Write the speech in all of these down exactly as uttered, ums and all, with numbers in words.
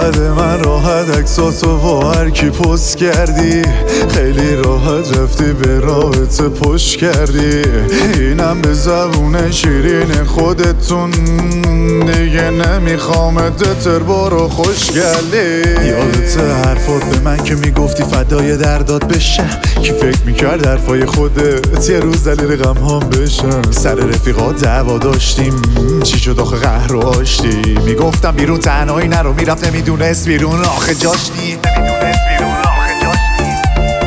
بعد من راحت عکساتو با هر کی پست کردی، خیلی راحت رفتی به رابطه پشت کردی. اینم به زبون شیرین خودتون دیگه نمیخوامت تر برو خوشگلی. یادت حرفات به من که میگفتی فدای دردات بشم، کی فکر میکرد حرفای خودت یه روز دلیل غم هم بشم. سر رفیقات دعوا داشتیم، چی شد آخه قهر و آشتی؟ میگفتم بیرون تنهایی نرو، میرفت نمیدونست بیرون آخه جاش نیست، نمیدونست بیرون آخه جاش نیست.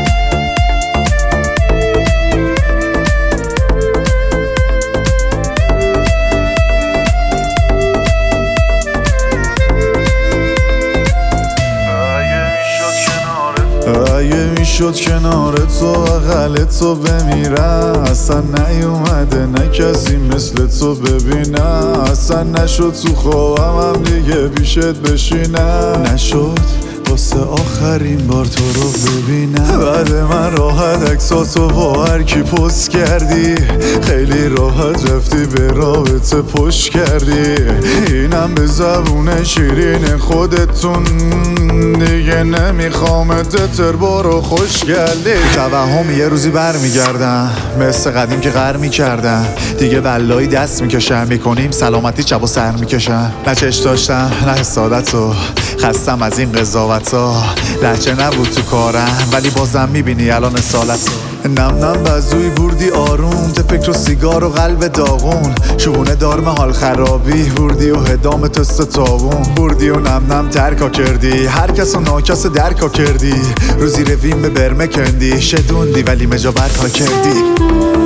اگه میشد کنارت و بغلت تو بمیرم، اصلا نیومده نه کسی مثل تو ببینم. اصلا نشد تو خوابم هم دیگه پیشت بشینم، نشد واسه آخرین بار تو رو ببینم. بعد من راحت عکساتو با هر کی پست کردی، خیلی راحت رفتی به رابطه پشت کردی. اینم به زبون شیرین خودتون دیگه نمیخوامت تر برو خوشگلی. توهم یه روزی بر میگردم مثل قدیم که غر میکردم، دیگه والایی دست میکشم، میکنیم سلامتی شب و سر میکشم. نه چش داشتم نه حسادتو، خستم از این قضاوتا، لحچه نبود تو کارم ولی بازم میبینی الان اصالتو. نم نم بزوی بردی آروم، ته فکر و سیگار و قلب داغون، شونه دارم حال خرابی بردی و هدام تست تابون. بردی و نم نم ترکا کردی، هر کس و ناکس درکا کردی، روزی رویم به برمه کندی، شدوندی ولی مجابت ها کردی.